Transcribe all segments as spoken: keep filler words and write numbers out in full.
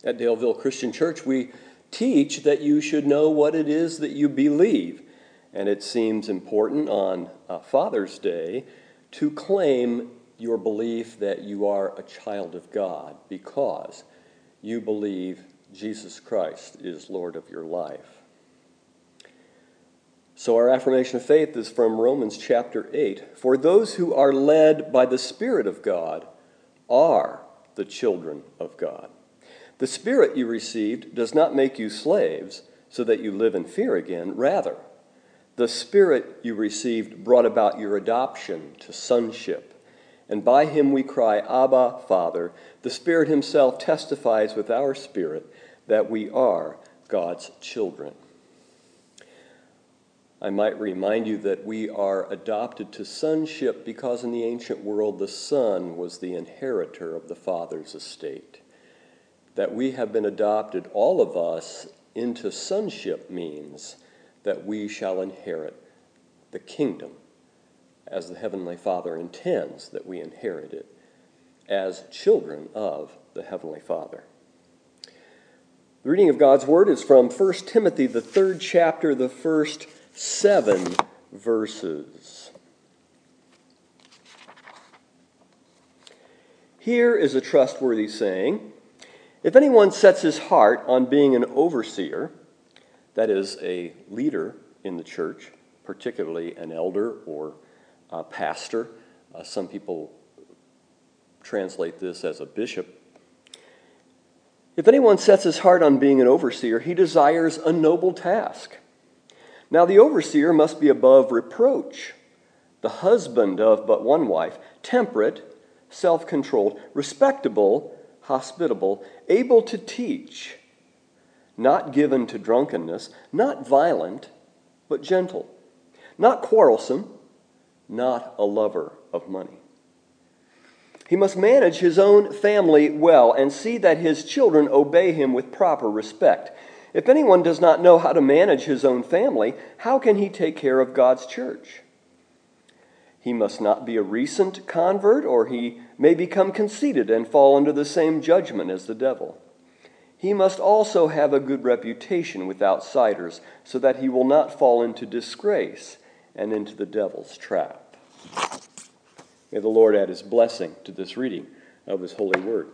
At Daleville Christian Church, we teach that you should know what it is that you believe. And it seems important on uh, Father's Day to claim your belief that you are a child of God because you believe Jesus Christ is Lord of your life. So our affirmation of faith is from Romans chapter eight. For those who are led by the Spirit of God are the children of God. The Spirit you received does not make you slaves so that you live in fear again. Rather, the Spirit you received brought about your adoption to sonship. And by him we cry, Abba, Father. The Spirit himself testifies with our spirit that we are God's children. I might remind you that we are adopted to sonship because in the ancient world the son was the inheritor of the father's estate. That we have been adopted, all of us, into sonship means that we shall inherit the kingdom as the Heavenly Father intends that we inherit it as children of the Heavenly Father. The reading of God's Word is from First Timothy, the third chapter, the first seven verses. Here is a trustworthy saying. If anyone sets his heart on being an overseer, that is, a leader in the church, particularly an elder or a pastor, uh, some people translate this as a bishop. If anyone sets his heart on being an overseer, he desires a noble task. Now the overseer must be above reproach, the husband of but one wife, temperate, self-controlled, respectable, hospitable, able to teach, not given to drunkenness, not violent, but gentle, not quarrelsome, not a lover of money. He must manage his own family well and see that his children obey him with proper respect. If anyone does not know how to manage his own family, how can he take care of God's church? He must not be a recent convert, or he may become conceited and fall under the same judgment as the devil. He must also have a good reputation with outsiders, so that he will not fall into disgrace and into the devil's trap. May the Lord add his blessing to this reading of his holy word.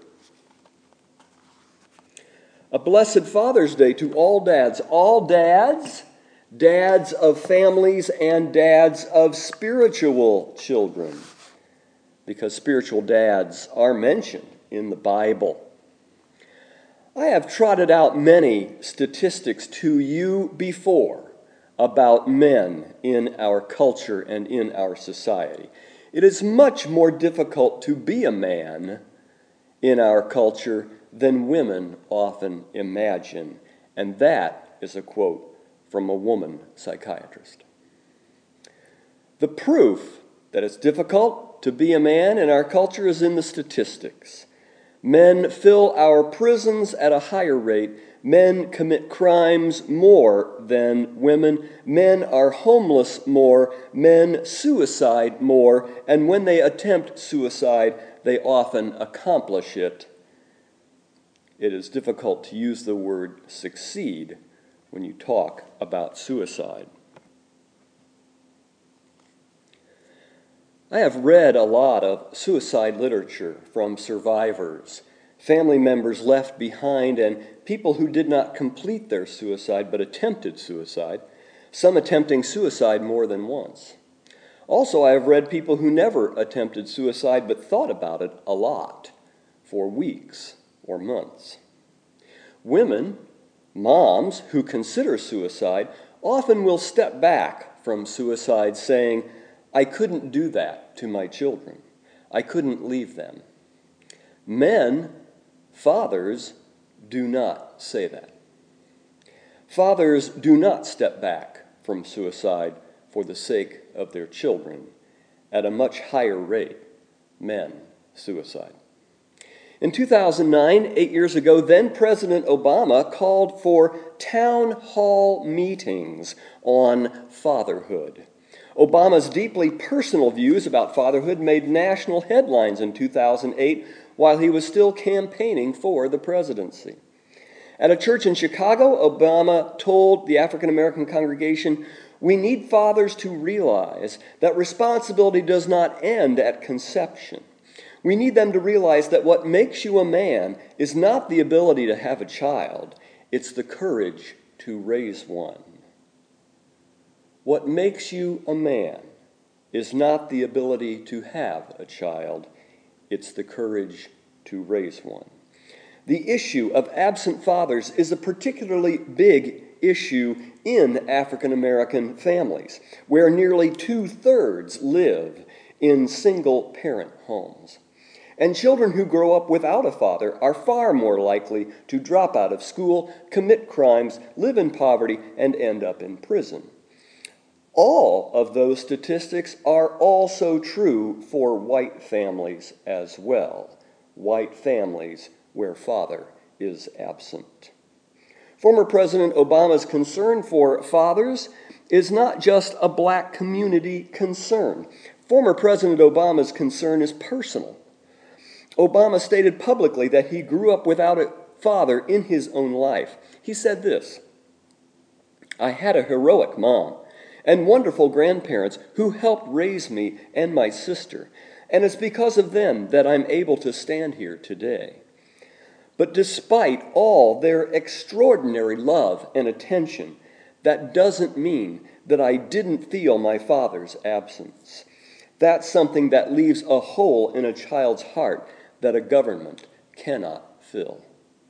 A blessed Father's Day to all dads. All dads, dads of families and dads of spiritual children, because spiritual dads are mentioned in the Bible. I have trotted out many statistics to you before about men in our culture and in our society. It is much more difficult to be a man in our culture than women often imagine. And that is a quote from a woman psychiatrist. The proof that it's difficult to be a man in our culture is in the statistics. Men fill our prisons at a higher rate. Men commit crimes more than women. Men are homeless more. Men suicide more. And when they attempt suicide, they often accomplish it. It is difficult to use the word succeed when you talk about suicide. I have read a lot of suicide literature from survivors, family members left behind, and people who did not complete their suicide but attempted suicide, some attempting suicide more than once. Also, I have read people who never attempted suicide but thought about it a lot for weeks or months. Women, moms who consider suicide, often will step back from suicide saying, I couldn't do that to my children. I couldn't leave them. Men, fathers, do not say that. Fathers do not step back from suicide for the sake of their children. At a much higher rate, men suicide. In two thousand nine, eight years ago, then President Obama called for town hall meetings on fatherhood. Obama's deeply personal views about fatherhood made national headlines in two thousand eight while he was still campaigning for the presidency. At a church in Chicago, Obama told the African American congregation, "We need fathers to realize that responsibility does not end at conception. We need them to realize that what makes you a man is not the ability to have a child, it's the courage to raise one." What makes you a man is not the ability to have a child, it's the courage to raise one. The issue of absent fathers is a particularly big issue in African American families, where nearly two-thirds live in single-parent homes. And children who grow up without a father are far more likely to drop out of school, commit crimes, live in poverty, and end up in prison. All of those statistics are also true for white families as well. White families where father is absent. Former President Obama's concern for fathers is not just a black community concern. Former President Obama's concern is personal. Obama stated publicly that he grew up without a father in his own life. He said this, "I had a heroic mom and wonderful grandparents who helped raise me and my sister, and it's because of them that I'm able to stand here today. But despite all their extraordinary love and attention, that doesn't mean that I didn't feel my father's absence. That's something that leaves a hole in a child's heart that a government cannot fill."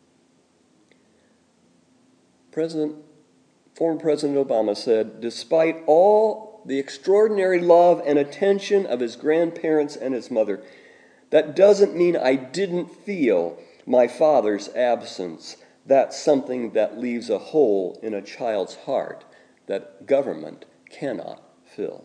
President, former President Obama said, "Despite all the extraordinary love and attention of his grandparents and his mother, that doesn't mean I didn't feel my father's absence. That's something that leaves a hole in a child's heart that government cannot fill."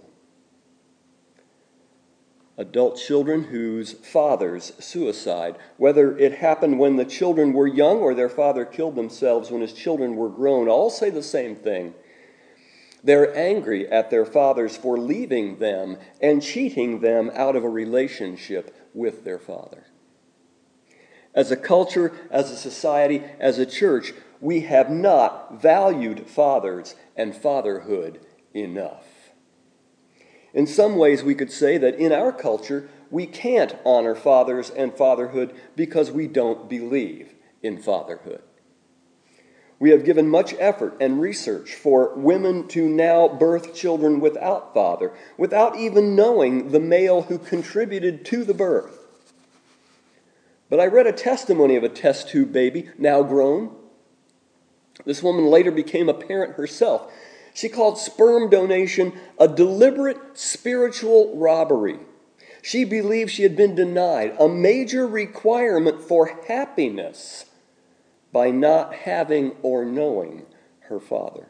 Adult children whose fathers suicide, whether it happened when the children were young or their father killed themselves when his children were grown, all say the same thing. They're angry at their fathers for leaving them and cheating them out of a relationship with their father. As a culture, as a society, as a church, we have not valued fathers and fatherhood enough. In some ways, we could say that in our culture, we can't honor fathers and fatherhood because we don't believe in fatherhood. We have given much effort and research for women to now birth children without father, without even knowing the male who contributed to the birth. But I read a testimony of a test tube baby, now grown. This woman later became a parent herself. She called sperm donation a deliberate spiritual robbery. She believed she had been denied a major requirement for happiness by not having or knowing her father.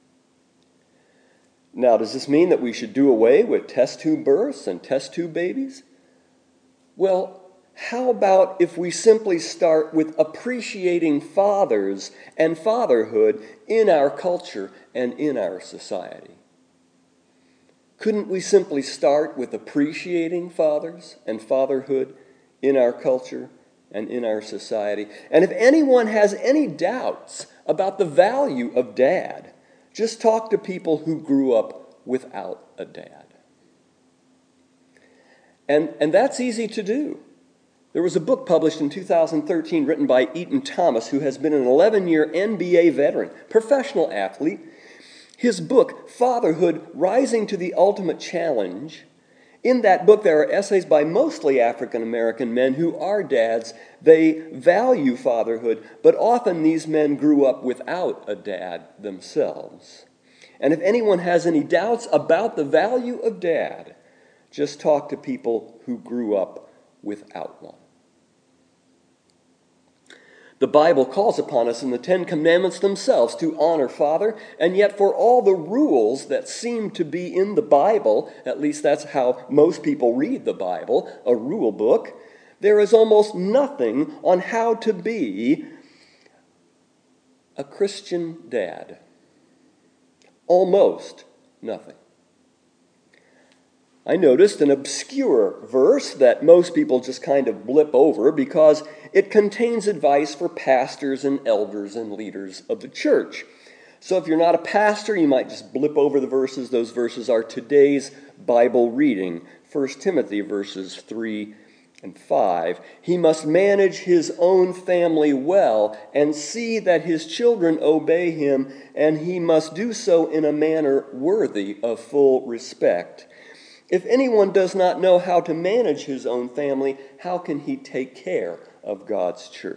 Now, does this mean that we should do away with test tube births and test tube babies? Well, how about if we simply start with appreciating fathers and fatherhood in our culture and in our society? Couldn't we simply start with appreciating fathers and fatherhood in our culture and in our society? And if anyone has any doubts about the value of dad, just talk to people who grew up without a dad. And, and that's easy to do. There was a book published in two thousand thirteen written by Eaton Thomas, who has been an eleven-year N B A veteran, professional athlete. His book, Fatherhood, Rising to the Ultimate Challenge. In that book, there are essays by mostly African-American men who are dads. They value fatherhood, but often these men grew up without a dad themselves. And if anyone has any doubts about the value of dad, just talk to people who grew up without one. The Bible calls upon us in the Ten Commandments themselves to honor father, and yet for all the rules that seem to be in the Bible, at least that's how most people read the Bible, a rule book, there is almost nothing on how to be a Christian dad. Almost nothing. I noticed an obscure verse that most people just kind of blip over because it contains advice for pastors and elders and leaders of the church. So if you're not a pastor, you might just blip over the verses. Those verses are today's Bible reading, First Timothy verses three and five. He must manage his own family well and see that his children obey him, and he must do so in a manner worthy of full respect. If anyone does not know how to manage his own family, how can he take care of God's church?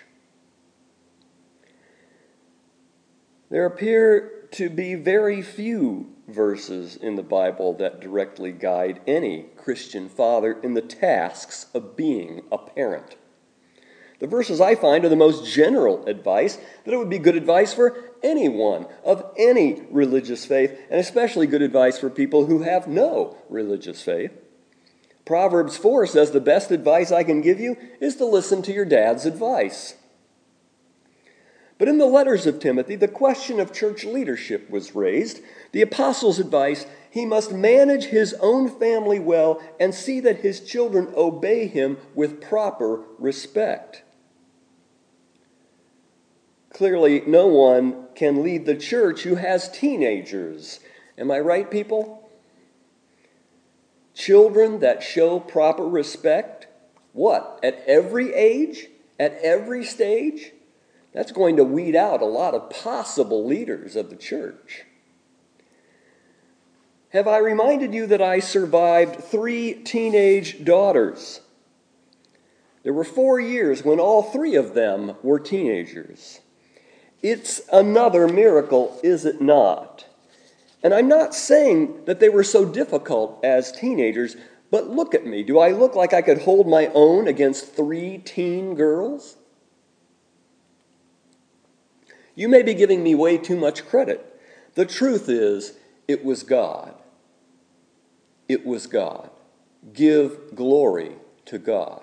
There appear to be very few verses in the Bible that directly guide any Christian father in the tasks of being a parent. The verses I find are the most general advice, that it would be good advice for anyone of any religious faith, and especially good advice for people who have no religious faith. Proverbs four says the best advice I can give you is to listen to your dad's advice. But in the letters of Timothy, the question of church leadership was raised. The apostle's advice, he must manage his own family well and see that his children obey him with proper respect. Clearly, no one can lead the church who has teenagers. Am I right, people? Children that show proper respect, what? At every age? At every stage? That's going to weed out a lot of possible leaders of the church. Have I reminded you that I survived three teenage daughters? There were four years when all three of them were teenagers. It's another miracle, is it not? And I'm not saying that they were so difficult as teenagers, but look at me. Do I look like I could hold my own against three teen girls? You may be giving me way too much credit. The truth is, it was God. It was God. Give glory to God.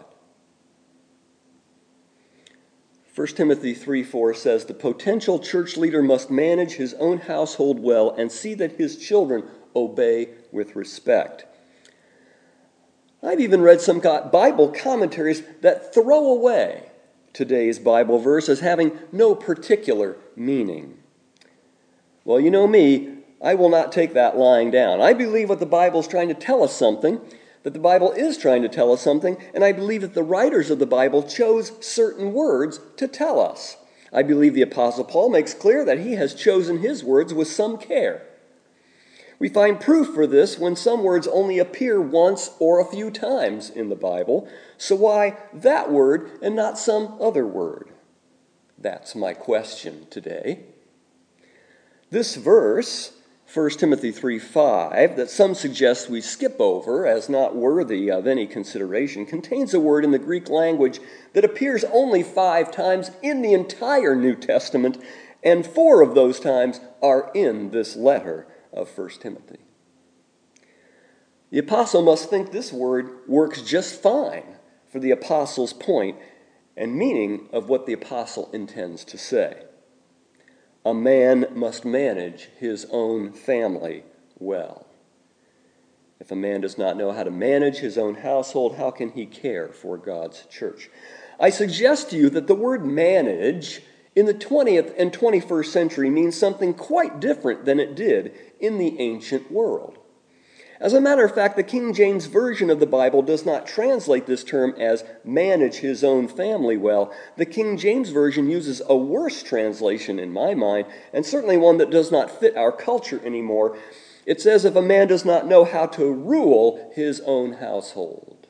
First Timothy three four says, the potential church leader must manage his own household well and see that his children obey with respect. I've even read some Bible commentaries that throw away today's Bible verse as having no particular meaning. Well, you know me, I will not take that lying down. I believe what the Bible is trying to tell us something, that the Bible is trying to tell us something, and I believe that the writers of the Bible chose certain words to tell us. I believe the Apostle Paul makes clear that he has chosen his words with some care. We find proof for this when some words only appear once or a few times in the Bible. So why that word and not some other word? That's my question today. This verse, First Timothy three five, that some suggest we skip over as not worthy of any consideration, contains a word in the Greek language that appears only five times in the entire New Testament, and four of those times are in this letter of First Timothy. The apostle must think this word works just fine for the apostle's point and meaning of what the apostle intends to say. A man must manage his own family well. If a man does not know how to manage his own household, how can he care for God's church? I suggest to you that the word manage in the twentieth and twenty-first century means something quite different than it did in the ancient world. As a matter of fact, the King James Version of the Bible does not translate this term as manage his own family well. The King James Version uses a worse translation in my mind, and certainly one that does not fit our culture anymore. It says, if a man does not know how to rule his own household.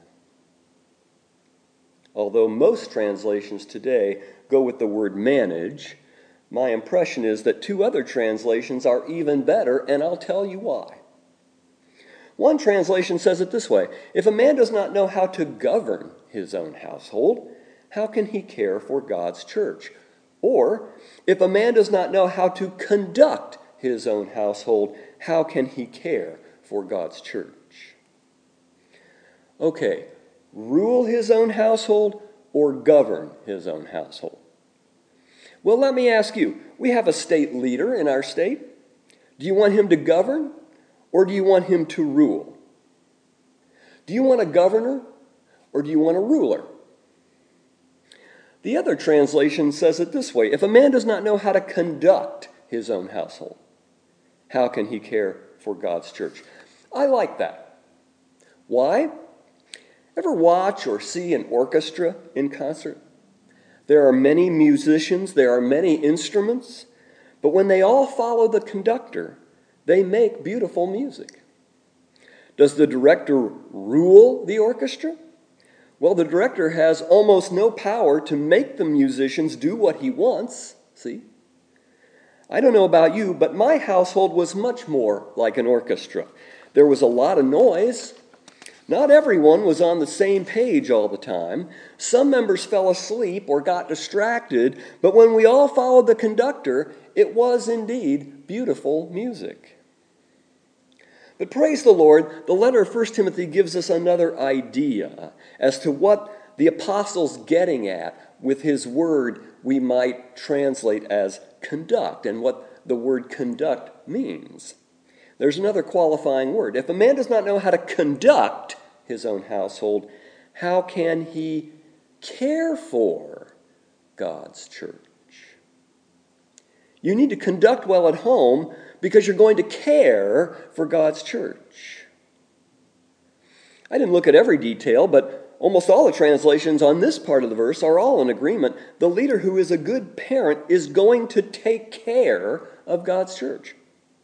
Although most translations today go with the word manage, my impression is that two other translations are even better, and I'll tell you why. One translation says it this way: if a man does not know how to govern his own household, how can he care for God's church? Or, if a man does not know how to conduct his own household, how can he care for God's church? Okay, rule his own household or govern his own household? Well, let me ask you, we have a state leader in our state. Do you want him to govern? Or do you want him to rule? Do you want a governor or do you want a ruler? The other translation says it this way: if a man does not know how to conduct his own household, how can he care for God's church? I like that. Why? Ever watch or see an orchestra in concert? There are many musicians, there are many instruments, but when they all follow the conductor, they make beautiful music. Does the director rule the orchestra? Well, the director has almost no power to make the musicians do what he wants, see? I don't know about you, but my household was much more like an orchestra. There was a lot of noise. Not everyone was on the same page all the time. Some members fell asleep or got distracted, but when we all followed the conductor, it was indeed beautiful music. But praise the Lord, the letter of First Timothy gives us another idea as to what the apostle's getting at with his word we might translate as conduct, and what the word conduct means. There's another qualifying word. If a man does not know how to conduct his own household, how can he care for God's church? You need to conduct well at home because you're going to care for God's church. I didn't look at every detail, but almost all the translations on this part of the verse are all in agreement. The leader who is a good parent is going to take care of God's church.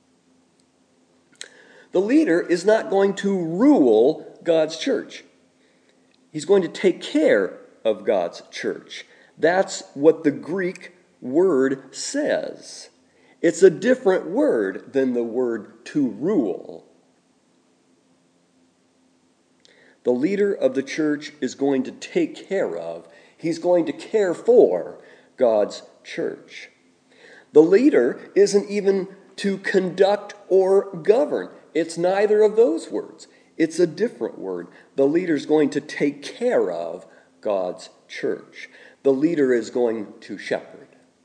The leader is not going to rule God's church. He's going to take care of God's church. That's what the Greek word says. It's a different word than the word to rule. The leader of the church is going to take care of, he's going to care for God's church. The leader isn't even to conduct or govern. It's neither of those words. It's a different word. The leader's going to take care of God's church. The leader is going to shepherd.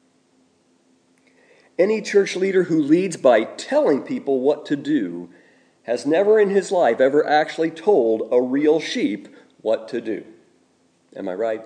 Any church leader who leads by telling people what to do has never in his life ever actually told a real sheep what to do. Am I right?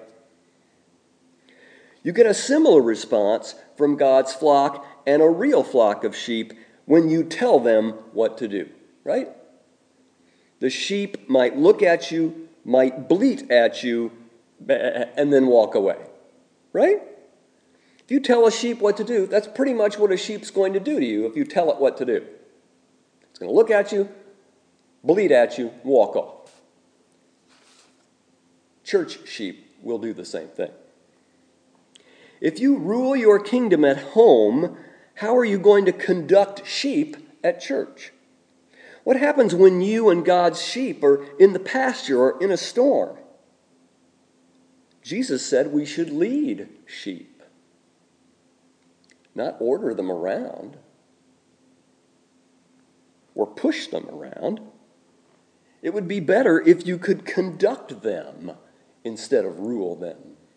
You get a similar response from God's flock and a real flock of sheep when you tell them what to do, right? The sheep might look at you, might bleat at you, and then walk away, right? If you tell a sheep what to do, that's pretty much what a sheep's going to do to you if you tell it what to do. It's going to look at you, bleat at you, walk off. Church sheep will do the same thing. If you rule your kingdom at home, how are you going to conduct sheep at church? What happens when you and God's sheep are in the pasture or in a storm? Jesus said we should lead sheep, not order them around or push them around. It would be better if you could conduct them instead of rule them.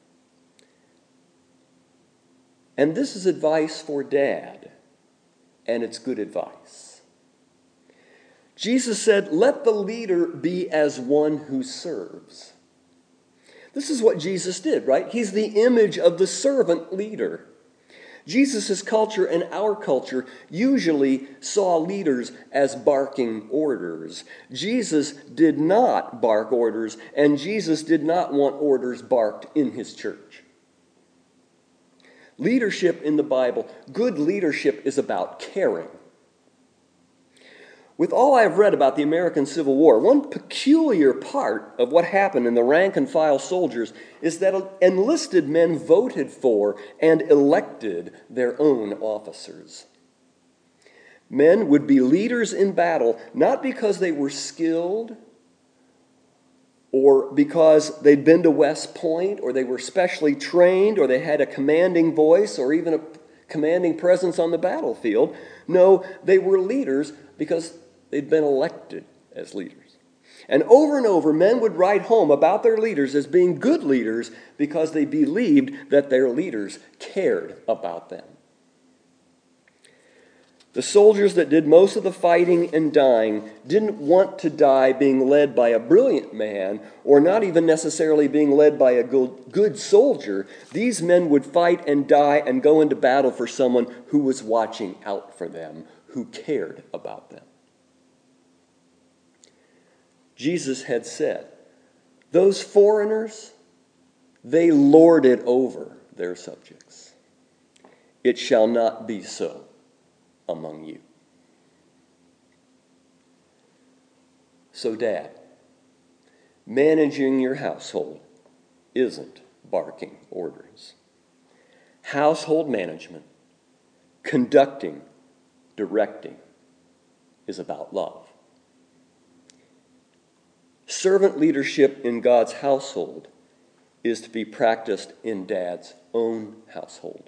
And this is advice for Dad, and it's good advice. Jesus said, let the leader be as one who serves. This is what Jesus did, right? He's the image of the servant leader. Jesus' culture and our culture usually saw leaders as barking orders. Jesus did not bark orders, and Jesus did not want orders barked in his church. Leadership in the Bible, good leadership is about caring. With all I've read about the American Civil War, one peculiar part of what happened in the rank and file soldiers is that enlisted men voted for and elected their own officers. Men would be leaders in battle not because they were skilled or because they'd been to West Point or they were specially trained or they had a commanding voice or even a commanding presence on the battlefield. No, they were leaders because they'd been elected as leaders. And over and over, men would write home about their leaders as being good leaders because they believed that their leaders cared about them. The soldiers that did most of the fighting and dying didn't want to die being led by a brilliant man, or not even necessarily being led by a good, good soldier. These men would fight and die and go into battle for someone who was watching out for them, who cared about them. Jesus had said, those foreigners, they lord it over their subjects. It shall not be so among you. So, Dad, managing your household isn't barking orders. Household management, conducting, directing, is about love. Servant leadership in God's household is to be practiced in Dad's own household.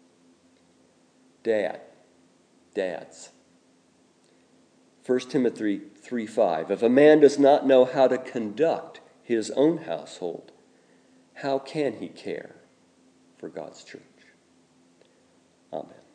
Dad, dads. First Timothy three five. If a man does not know how to conduct his own household, how can he care for God's church? Amen.